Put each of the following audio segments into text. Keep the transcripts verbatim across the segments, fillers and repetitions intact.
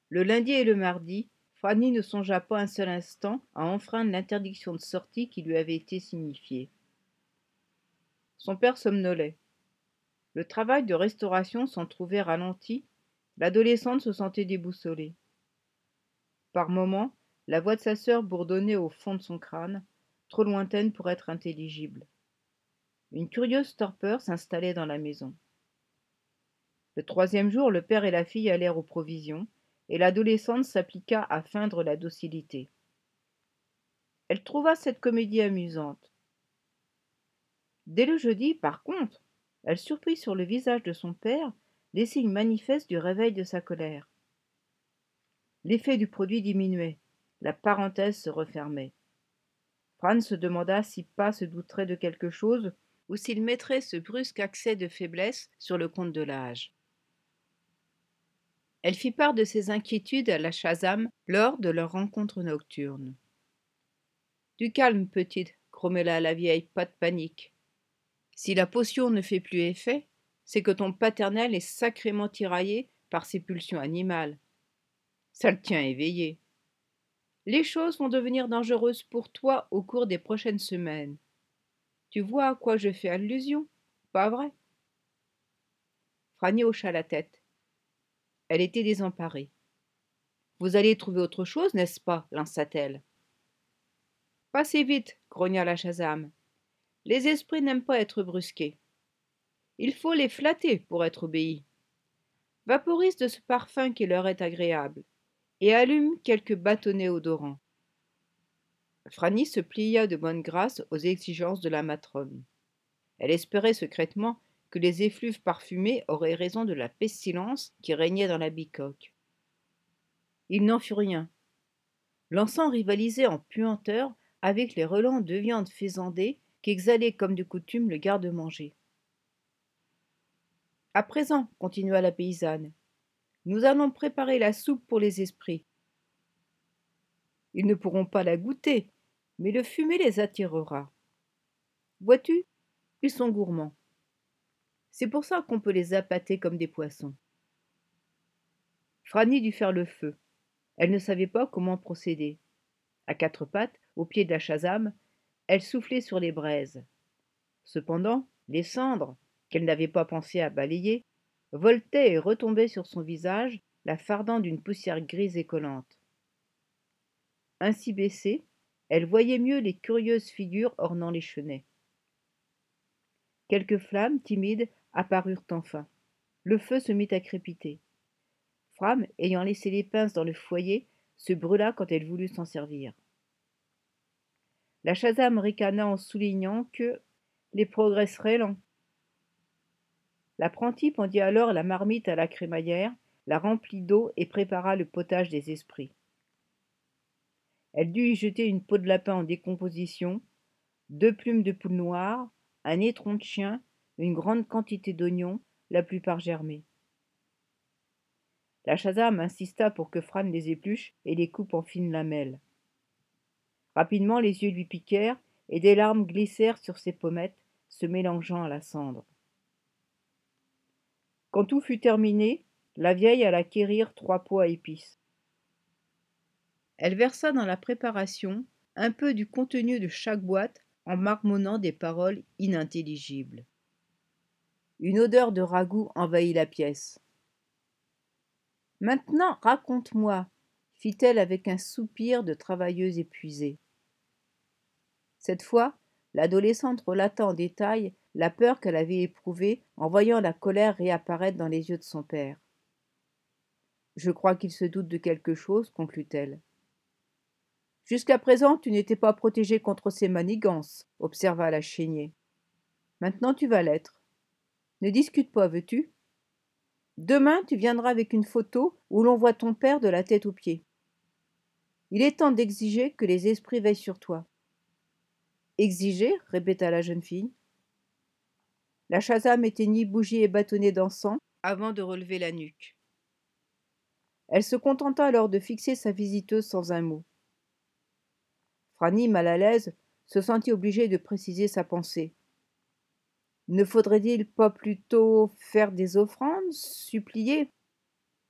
Le lundi et le mardi, Fanny ne songea pas un seul instant à enfreindre l'interdiction de sortie qui lui avait été signifiée. Son père somnolait. Le travail de restauration s'en trouvait ralenti, l'adolescente se sentait déboussolée. Par moments, la voix de sa sœur bourdonnait au fond de son crâne, trop lointaine pour être intelligible. Une curieuse torpeur s'installait dans la maison. Le troisième jour, le père et la fille allèrent aux provisions, et l'adolescente s'appliqua à feindre la docilité. Elle trouva cette comédie amusante. Dès le jeudi, par contre, elle surprit sur le visage de son père les signes manifestes du réveil de sa colère. L'effet du produit diminuait, la parenthèse se refermait. Franz se demanda si pas se douterait de quelque chose ou s'il mettrait ce brusque accès de faiblesse sur le compte de l'âge. Elle fit part de ses inquiétudes à la Shazam lors de leur rencontre nocturne. « Du calme, petite, grommela la vieille, pas de panique. Si la potion ne fait plus effet, c'est que ton paternel est sacrément tiraillé par ses pulsions animales. Ça le tient éveillé. Les choses vont devenir dangereuses pour toi au cours des prochaines semaines. Tu vois à quoi je fais allusion, pas vrai ?» Franny hocha la tête. Elle était désemparée. « Vous allez trouver autre chose, n'est-ce pas ?» lança-t-elle. « Pas si vite, » grogna la Shazam. « Les esprits n'aiment pas être brusqués. Il faut les flatter pour être obéis. Vaporise de ce parfum qui leur est agréable, et allume quelques bâtonnets odorants. » Franny se plia de bonne grâce aux exigences de la matrone. Elle espérait secrètement que les effluves parfumés auraient raison de la pestilence qui régnait dans la bicoque. Il n'en fut rien. L'encens rivalisait en puanteur avec les relents de viande faisandée qu'exhalait comme de coutume le garde-manger. « À présent, continua la paysanne, nous allons préparer la soupe pour les esprits. Ils ne pourront pas la goûter, mais le fumet les attirera. Vois-tu, ils sont gourmands. C'est pour ça qu'on peut les appâter comme des poissons. » Franny dut faire le feu. Elle ne savait pas comment procéder. À quatre pattes, au pied de la Shazam, elle soufflait sur les braises. Cependant, les cendres, qu'elle n'avait pas pensé à balayer, voletaient et retombaient sur son visage, la fardant d'une poussière grise et collante. Ainsi baissée, elle voyait mieux les curieuses figures ornant les chenets. Quelques flammes timides apparurent enfin. Le feu se mit à crépiter. Fram, ayant laissé les pinces dans le foyer, se brûla quand elle voulut s'en servir. La Shazam ricana en soulignant que les progrès seraient lents. L'apprenti pendit alors la marmite à la crémaillère, la remplit d'eau et prépara le potage des esprits. Elle dut y jeter une peau de lapin en décomposition, deux plumes de poule noire, un étron de chien, une grande quantité d'oignons, la plupart germés. La Shazam insista pour que Fran les épluche et les coupe en fines lamelles. Rapidement les yeux lui piquèrent et des larmes glissèrent sur ses pommettes, se mélangeant à la cendre. Quand tout fut terminé, la vieille alla quérir trois pots à épices. Elle versa dans la préparation un peu du contenu de chaque boîte en marmonnant des paroles inintelligibles. Une odeur de ragoût envahit la pièce. « Maintenant, raconte-moi, » fit-elle avec un soupir de travailleuse épuisée. Cette fois, l'adolescente relata en détail la peur qu'elle avait éprouvée en voyant la colère réapparaître dans les yeux de son père. « Je crois qu'il se doute de quelque chose, » conclut-elle. « Jusqu'à présent, tu n'étais pas protégé contre ses manigances, » observa la Chénier. « Maintenant, tu vas l'être. Ne discute pas, veux-tu ? Demain, tu viendras avec une photo où l'on voit ton père de la tête aux pieds. Il est temps d'exiger que les esprits veillent sur toi. » « Exiger ?» répéta la jeune fille. La Shazam éteignit bougies et bâtonnets d'encens avant de relever la nuque. Elle se contenta alors de fixer sa visiteuse sans un mot. Franny, mal à l'aise, se sentit obligée de préciser sa pensée. Ne faudrait-il pas plutôt faire des offrandes, supplier ?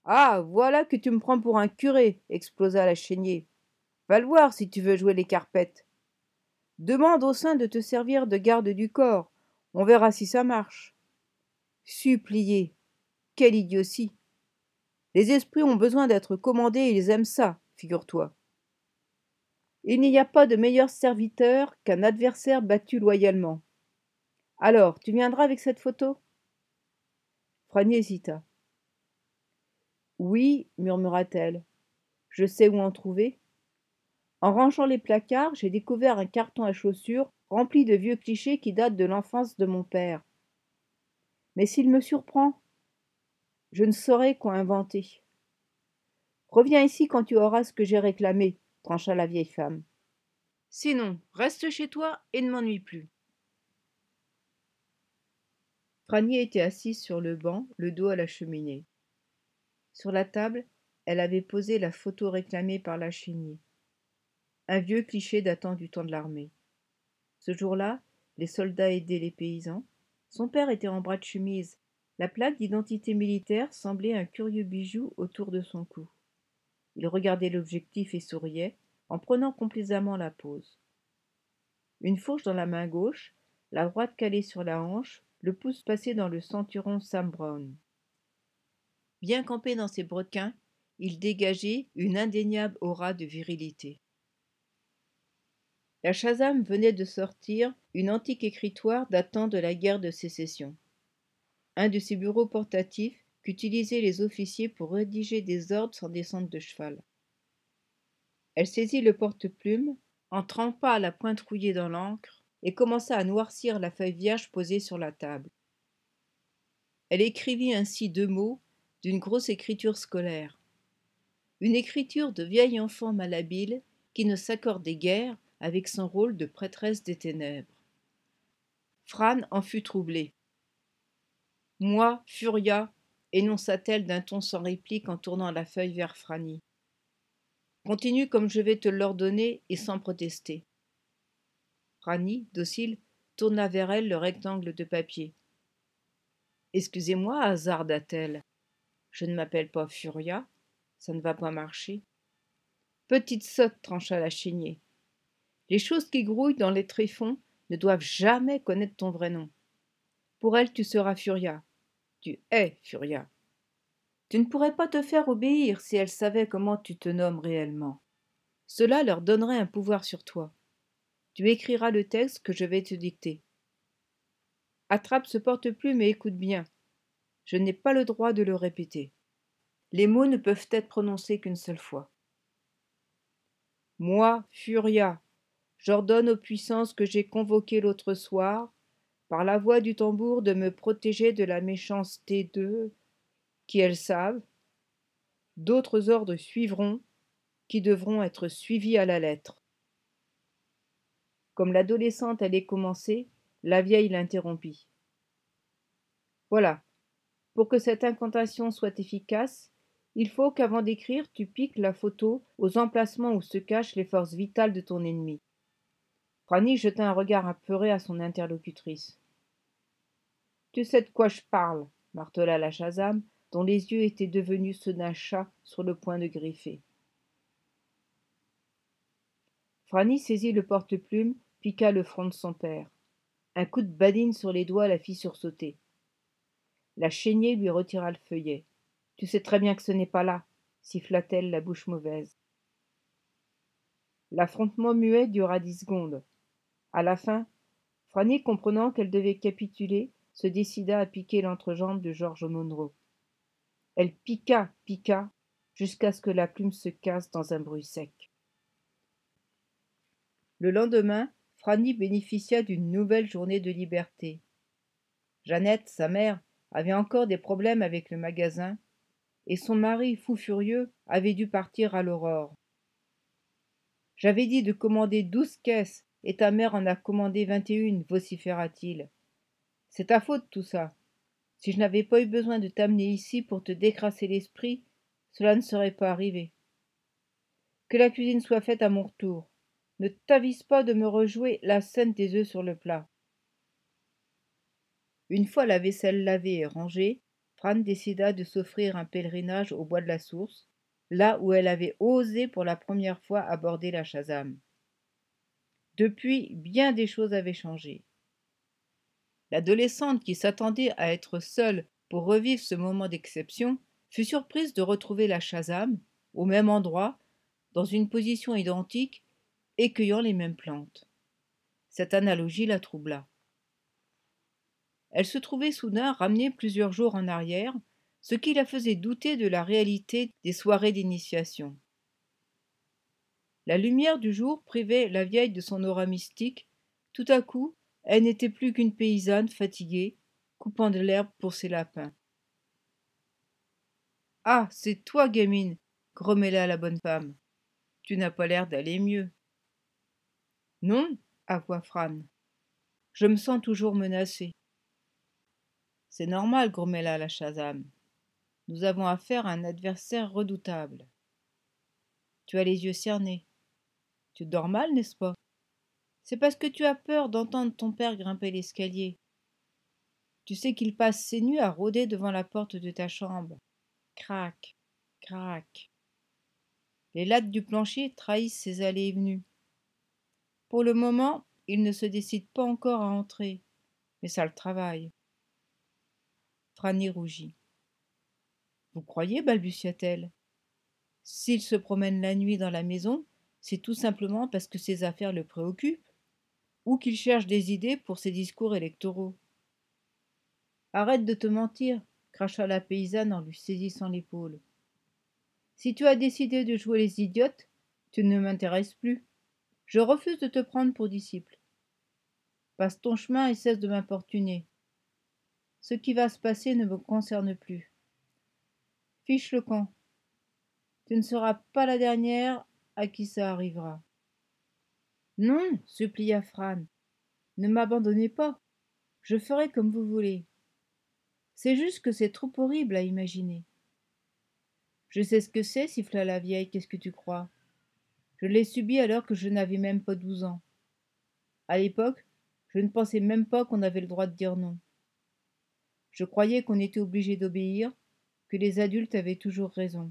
Ah, voilà que tu me prends pour un curé, explosa la Chénier. Va le voir si tu veux jouer les carpettes. Demande au saint de te servir de garde du corps. On verra si ça marche. Supplier. Quelle idiotie. Les esprits ont besoin d'être commandés et ils aiment ça, figure-toi. Il n'y a pas de meilleur serviteur qu'un adversaire battu loyalement. Alors, tu viendras avec cette photo? Franny hésita. Oui, murmura-t-elle. Je sais où en trouver. En rangeant les placards, j'ai découvert un carton à chaussures rempli de vieux clichés qui datent de l'enfance de mon père. Mais s'il me surprend, je ne saurais quoi inventer. Reviens ici quand tu auras ce que j'ai réclamé, trancha la vieille femme. Sinon, reste chez toi et ne m'ennuie plus. Franny était assise sur le banc, le dos à la cheminée. Sur la table, elle avait posé la photo réclamée par la Chénier. Un vieux cliché datant du temps de l'armée. Ce jour-là, les soldats aidaient les paysans. Son père était en bras de chemise. La plaque d'identité militaire semblait un curieux bijou autour de son cou. Il regardait l'objectif et souriait, en prenant complaisamment la pose. Une fourche dans la main gauche, la droite calée sur la hanche, le pouce passé dans le ceinturon Sam Brown. Bien campé dans ses brodequins, il dégageait une indéniable aura de virilité. La Shazam venait de sortir une antique écritoire datant de la guerre de sécession. Un de ces bureaux portatifs qu'utilisaient les officiers pour rédiger des ordres sans descente de cheval. Elle saisit le porte-plume, en trempa la pointe rouillée dans l'encre et commença à noircir la feuille vierge posée sur la table. Elle écrivit ainsi deux mots d'une grosse écriture scolaire. Une écriture de vieil enfant malhabile qui ne s'accordait guère avec son rôle de prêtresse des ténèbres. Fran en fut troublée. Moi, Furia, énonça-t-elle d'un ton sans réplique en tournant la feuille vers Franny. Continue comme je vais te l'ordonner et sans protester. Franny, docile, tourna vers elle le rectangle de papier. Excusez-moi, hasarda-t-elle. Je ne m'appelle pas Furia, ça ne va pas marcher. Petite sotte, trancha la Chénier. Les choses qui grouillent dans les tréfonds ne doivent jamais connaître ton vrai nom. Pour elle, tu seras Furia. Tu es Furia. Tu ne pourrais pas te faire obéir si elle savait comment tu te nommes réellement. Cela leur donnerait un pouvoir sur toi. Tu écriras le texte que je vais te dicter. Attrape ce porte-plume et écoute bien. Je n'ai pas le droit de le répéter. Les mots ne peuvent être prononcés qu'une seule fois. Moi, Furia, j'ordonne aux puissances que j'ai convoquées l'autre soir, par la voix du tambour, de me protéger de la méchanceté d'eux, qui elles savent. D'autres ordres suivront, qui devront être suivis à la lettre. Comme l'adolescente allait commencer, la vieille l'interrompit. Voilà, pour que cette incantation soit efficace, il faut qu'avant d'écrire, tu piques la photo aux emplacements où se cachent les forces vitales de ton ennemi. Franny jeta un regard apeuré à son interlocutrice. Tu sais de quoi je parle, martela la Shazam, dont les yeux étaient devenus ceux d'un chat sur le point de griffer. Franny saisit le porte-plume, piqua le front de son père. Un coup de badine sur les doigts la fit sursauter. La Chénier lui retira le feuillet. Tu sais très bien que ce n'est pas là, siffla-t-elle la bouche mauvaise. L'affrontement muet dura dix secondes. À la fin, Franny, comprenant qu'elle devait capituler, se décida à piquer l'entrejambe de George Monroe. Elle piqua, piqua, jusqu'à ce que la plume se casse dans un bruit sec. Le lendemain, Franny bénéficia d'une nouvelle journée de liberté. Jeannette, sa mère, avait encore des problèmes avec le magasin, et son mari, fou furieux, avait dû partir à l'aurore. J'avais dit de commander douze caisses, et ta mère en a commandé vingt et une, vociféra-t-il. C'est ta faute tout ça. Si je n'avais pas eu besoin de t'amener ici pour te décrasser l'esprit, cela ne serait pas arrivé. Que la cuisine soit faite à mon retour. Ne t'avise pas de me rejouer la scène des œufs sur le plat. Une fois la vaisselle lavée et rangée, Fran décida de s'offrir un pèlerinage au bois de la Source, là où elle avait osé pour la première fois aborder la Shazam. Depuis, bien des choses avaient changé. L'adolescente qui s'attendait à être seule pour revivre ce moment d'exception fut surprise de retrouver la Shazam, au même endroit, dans une position identique et cueillant les mêmes plantes. Cette analogie la troubla. Elle se trouvait soudain ramenée plusieurs jours en arrière, ce qui la faisait douter de la réalité des soirées d'initiation. La lumière du jour privait la vieille de son aura mystique. Tout à coup, elle n'était plus qu'une paysanne fatiguée, coupant de l'herbe pour ses lapins. « Ah, c'est toi, gamine !» grommela la bonne femme. « Tu n'as pas l'air d'aller mieux. »« Non, » avoua Fran. « Je me sens toujours menacée. »« C'est normal, » grommela la Shazam. « Nous avons affaire à un adversaire redoutable. »« Tu as les yeux cernés. Tu dors mal, n'est-ce pas ? C'est parce que tu as peur d'entendre ton père grimper l'escalier. Tu sais qu'il passe ses nuits à rôder devant la porte de ta chambre. Crac, crac. Les lattes du plancher trahissent ses allées et venues. Pour le moment, il ne se décide pas encore à entrer, mais ça le travaille. Franny rougit. Vous croyez, balbutia-t-elle. S'il se promène la nuit dans la maison, c'est tout simplement parce que ses affaires le préoccupent, ou qu'il cherche des idées pour ses discours électoraux. Arrête de te mentir, cracha la paysanne en lui saisissant l'épaule. Si tu as décidé de jouer les idiotes, tu ne m'intéresses plus. Je refuse de te prendre pour disciple. Passe ton chemin et cesse de m'importuner. Ce qui va se passer ne me concerne plus. Fiche le camp. Tu ne seras pas la dernière à qui ça arrivera. Non, supplia Fran. Ne m'abandonnez pas. Je ferai comme vous voulez. C'est juste que c'est trop horrible à imaginer. Je sais ce que c'est, siffla la vieille, qu'est-ce que tu crois? Je l'ai subi alors que je n'avais même pas douze ans. À l'époque, je ne pensais même pas qu'on avait le droit de dire non. Je croyais qu'on était obligé d'obéir, que les adultes avaient toujours raison.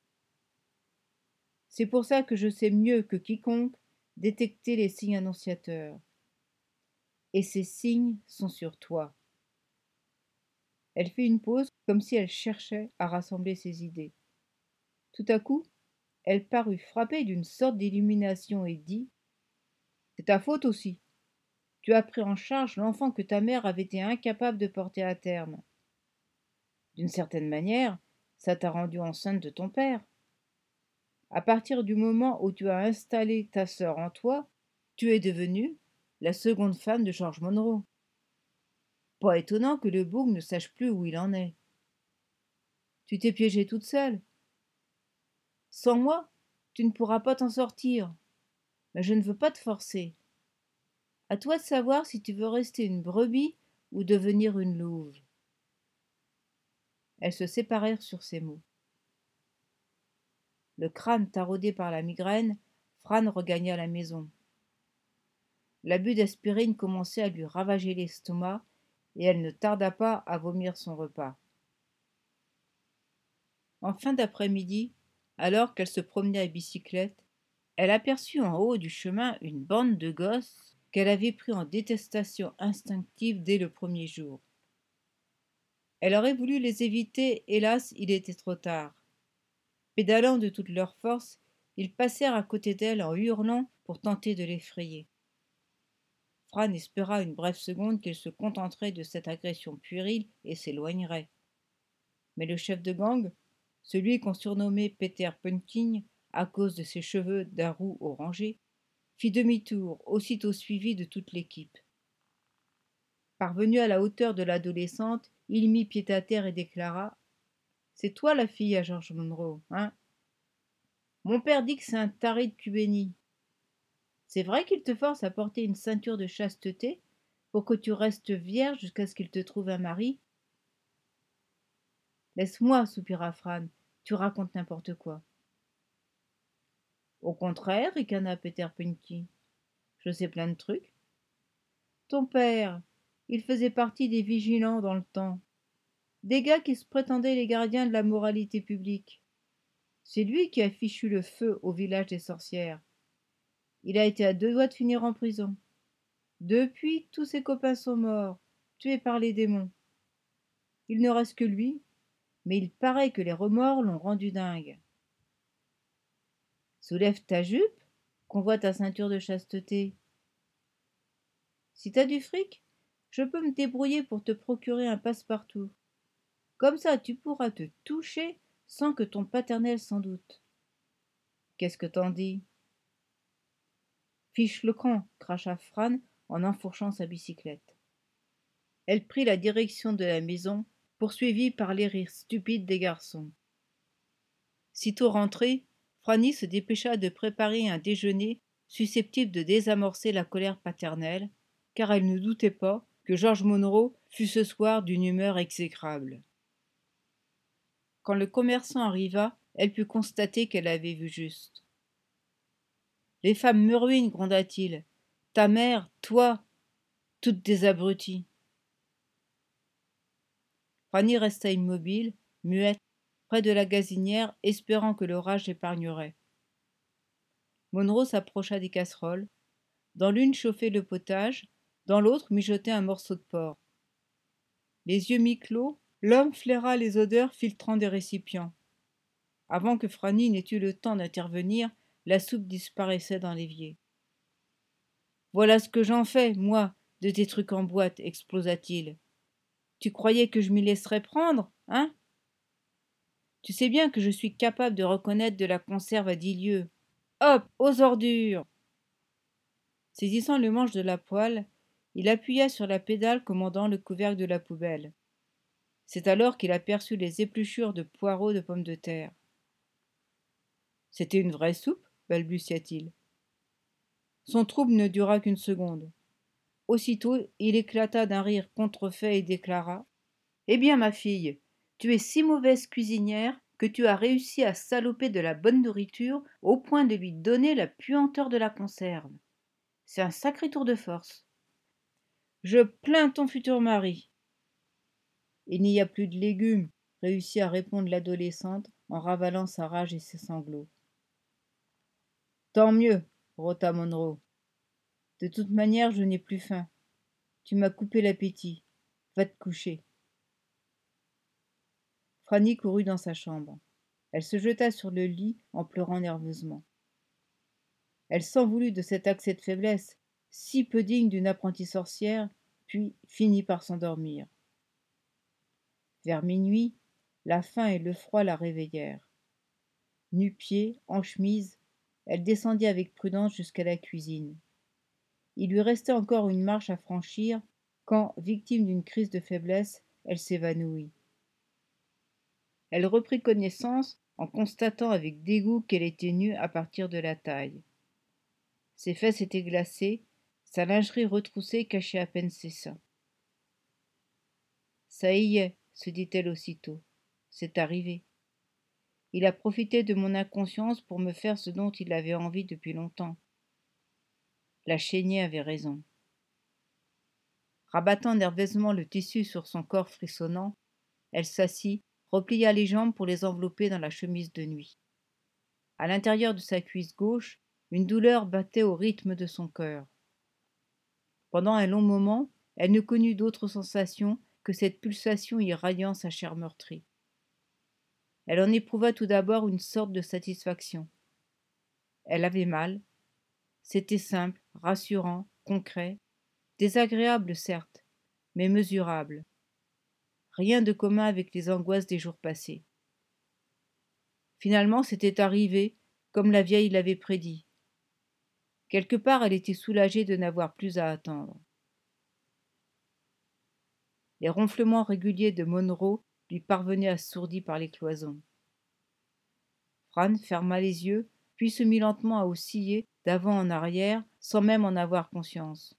C'est pour ça que je sais mieux que quiconque détecter les signes annonciateurs. Et ces signes sont sur toi. Elle fit une pause comme si elle cherchait à rassembler ses idées. Tout à coup, elle parut frappée d'une sorte d'illumination et dit « C'est ta faute aussi. Tu as pris en charge l'enfant que ta mère avait été incapable de porter à terme. D'une certaine manière, ça t'a rendue enceinte de ton père. À partir du moment où tu as installé ta sœur en toi, tu es devenue la seconde femme de George Monroe. Pas étonnant que le bougre ne sache plus où il en est. Tu t'es piégée toute seule. Sans moi, tu ne pourras pas t'en sortir. Mais je ne veux pas te forcer. À toi de savoir si tu veux rester une brebis ou devenir une louve. » Elles se séparèrent sur ces mots. Le crâne taraudé par la migraine, Fran regagna la maison. L'abus d'aspirine commençait à lui ravager l'estomac et elle ne tarda pas à vomir son repas. En fin d'après-midi, alors qu'elle se promenait à bicyclette, elle aperçut en haut du chemin une bande de gosses qu'elle avait pris en détestation instinctive dès le premier jour. Elle aurait voulu les éviter, hélas, il était trop tard. Pédalant de toute leur force, ils passèrent à côté d'elle en hurlant pour tenter de l'effrayer. Fran espéra une brève seconde qu'ils se contenteraient de cette agression puérile et s'éloigneraient. Mais le chef de gang, celui qu'on surnommait Peter Punking à cause de ses cheveux d'un roux orangé, fit demi-tour, aussitôt suivi de toute l'équipe. Parvenu à la hauteur de l'adolescente, il mit pied à terre et déclara « C'est toi la fille à George Monroe, hein? Mon père dit que c'est un taré de Cubénie. C'est vrai qu'il te force à porter une ceinture de chasteté pour que tu restes vierge jusqu'à ce qu'il te trouve un mari? » Laisse-moi, soupira Fran, tu racontes n'importe quoi. Au contraire, ricana Peter Punky. Je sais plein de trucs. Ton père, il faisait partie des vigilants dans le temps. Des gars qui se prétendaient les gardiens de la moralité publique. C'est lui qui a fichu le feu au village des sorcières. Il a été à deux doigts de finir en prison. Depuis, tous ses copains sont morts, tués par les démons. Il ne reste que lui, mais il paraît que les remords l'ont rendu dingue. Soulève ta jupe, qu'on voit ta ceinture de chasteté. Si t'as du fric, je peux me débrouiller pour te procurer un passe-partout. Comme ça, tu pourras te toucher sans que ton paternel s'en doute. Qu'est-ce que t'en dis? Fiche le camp, cracha Fran en enfourchant sa bicyclette. Elle prit la direction de la maison, poursuivie par les rires stupides des garçons. Sitôt rentrée, Franny se dépêcha de préparer un déjeuner susceptible de désamorcer la colère paternelle, car elle ne doutait pas que George Monroe fût ce soir d'une humeur exécrable. Quand le commerçant arriva, elle put constater qu'elle avait vu juste. « Les femmes me ruinent, gronda-t-il. Ta mère, toi, toutes des abruties. » Franny resta immobile, muette, près de la gazinière, espérant que l'orage l'épargnerait. Monroe s'approcha des casseroles. Dans l'une chauffait le potage, dans l'autre mijotait un morceau de porc. Les yeux mi-clos, l'homme flaira les odeurs filtrant des récipients. Avant que Franny n'ait eu le temps d'intervenir, la soupe disparaissait dans l'évier. « Voilà ce que j'en fais, moi, de tes trucs en boîte, explosa-t-il. Tu croyais que je m'y laisserais prendre, hein? Tu sais bien que je suis capable de reconnaître de la conserve à dix lieues. Hop, aux ordures !» Saisissant le manche de la poêle, il appuya sur la pédale commandant le couvercle de la poubelle. C'est alors qu'il aperçut les épluchures de poireaux de pommes de terre. « C'était une vraie soupe ?» balbutia-t-il. Son trouble ne dura qu'une seconde. Aussitôt, il éclata d'un rire contrefait et déclara : « Eh bien, ma fille, tu es si mauvaise cuisinière que tu as réussi à saloper de la bonne nourriture au point de lui donner la puanteur de la conserve. C'est un sacré tour de force. Je plains ton futur mari. » « Il n'y a plus de légumes, » réussit à répondre l'adolescente en ravalant sa rage et ses sanglots. « Tant mieux, » rota Monroe. « De toute manière, je n'ai plus faim. Tu m'as coupé l'appétit. Va te coucher. » Franny courut dans sa chambre. Elle se jeta sur le lit en pleurant nerveusement. Elle s'en voulut de cet accès de faiblesse, si peu digne d'une apprentie sorcière, puis finit par s'endormir. Vers minuit, la faim et le froid la réveillèrent. Nu-pieds, en chemise, elle descendit avec prudence jusqu'à la cuisine. Il lui restait encore une marche à franchir quand, victime d'une crise de faiblesse, elle s'évanouit. Elle reprit connaissance en constatant avec dégoût qu'elle était nue à partir de la taille. Ses fesses étaient glacées, sa lingerie retroussée cachait à peine ses seins. « Ça y est, » se dit-elle aussitôt, « c'est arrivé. Il a profité de mon inconscience pour me faire ce dont il avait envie depuis longtemps. » La Chénier avait raison. Rabattant nerveusement le tissu sur son corps frissonnant, elle s'assit, replia les jambes pour les envelopper dans la chemise de nuit. À l'intérieur de sa cuisse gauche, une douleur battait au rythme de son cœur. Pendant un long moment, elle ne connut d'autre sensation que cette pulsation irradiant sa chair meurtrie. Elle en éprouva tout d'abord une sorte de satisfaction. Elle avait mal. C'était simple, rassurant, concret, désagréable certes, mais mesurable. Rien de commun avec les angoisses des jours passés. Finalement, c'était arrivé, comme la vieille l'avait prédit. Quelque part, elle était soulagée de n'avoir plus à attendre. Les ronflements réguliers de Monroe lui parvenaient assourdis par les cloisons. Fran ferma les yeux, puis se mit lentement à osciller d'avant en arrière, sans même en avoir conscience.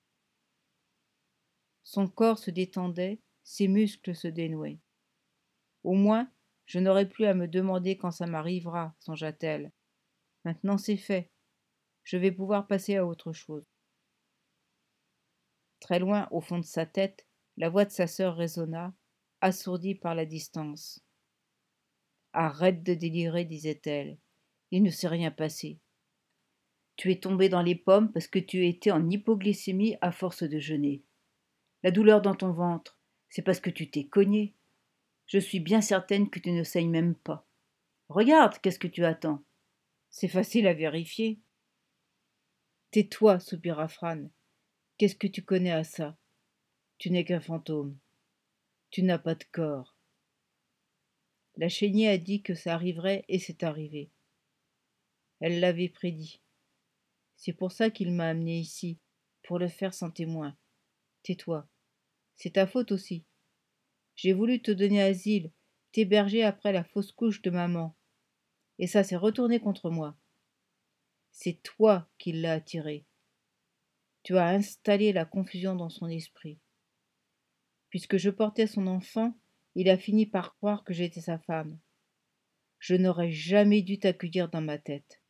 Son corps se détendait, ses muscles se dénouaient. Au moins, je n'aurai plus à me demander quand ça m'arrivera, songea-t-elle. Maintenant c'est fait. Je vais pouvoir passer à autre chose. Très loin, au fond de sa tête, la voix de sa sœur résonna. assourdie par la distance. Arrête de délirer, disait-elle. Il ne s'est rien passé. Tu es tombé dans les pommes parce que tu étais en hypoglycémie à force de jeûner. La douleur dans ton ventre, c'est parce que tu t'es cogné. Je suis bien certaine que tu ne saignes même pas. Regarde, qu'est-ce que tu attends? C'est facile à vérifier. Tais-toi, soupira Fran. Qu'est-ce que tu connais à ça? Tu n'es qu'un fantôme. Tu n'as pas de corps. La Chénier a dit que ça arriverait et c'est arrivé. Elle l'avait prédit. C'est pour ça qu'il m'a amené ici, pour le faire sans témoin. Tais-toi. C'est ta faute aussi. J'ai voulu te donner asile, t'héberger après la fausse couche de maman. Et ça s'est retourné contre moi. C'est toi qui l'as attiré. Tu as installé la confusion dans son esprit. Puisque je portais son enfant, il a fini par croire que j'étais sa femme. Je n'aurais jamais dû t'accueillir dans ma tête.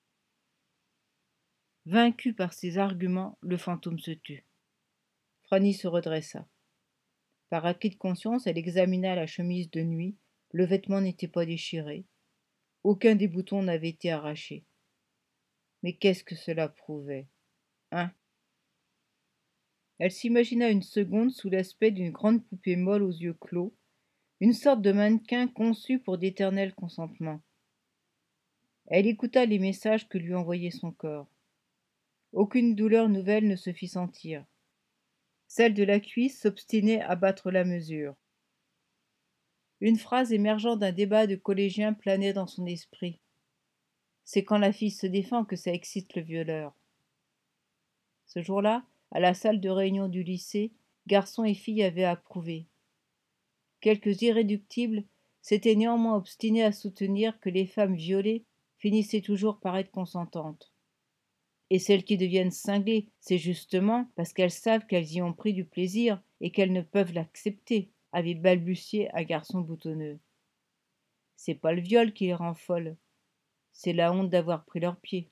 Vaincu par ces arguments, le fantôme se tut. Franny se redressa. Par acquis de conscience, elle examina la chemise de nuit. Le vêtement n'était pas déchiré. Aucun des boutons n'avait été arraché. Mais qu'est-ce que cela prouvait, hein? Elle s'imagina une seconde sous l'aspect d'une grande poupée molle aux yeux clos, une sorte de mannequin conçu pour d'éternels consentements. Elle écouta les messages que lui envoyait son corps. Aucune douleur nouvelle ne se fit sentir. Celle de la cuisse s'obstinait à battre la mesure. Une phrase émergeant d'un débat de collégiens planait dans son esprit. C'est quand la fille se défend que ça excite le violeur. Ce jour-là, à la salle de réunion du lycée, garçons et filles avaient approuvé. Quelques irréductibles s'étaient néanmoins obstinés à soutenir que les femmes violées finissaient toujours par être consentantes. Et celles qui deviennent cinglées, c'est justement parce qu'elles savent qu'elles y ont pris du plaisir et qu'elles ne peuvent l'accepter, avait balbutié un garçon boutonneux. C'est pas le viol qui les rend folles, c'est la honte d'avoir pris leurs pieds.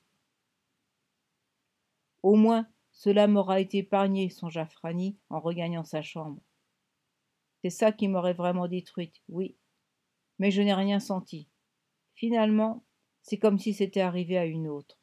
Au moins, cela m'aura été épargné, songea Franny en regagnant sa chambre. C'est ça qui m'aurait vraiment détruite, oui. Mais je n'ai rien senti. Finalement, c'est comme si c'était arrivé à une autre.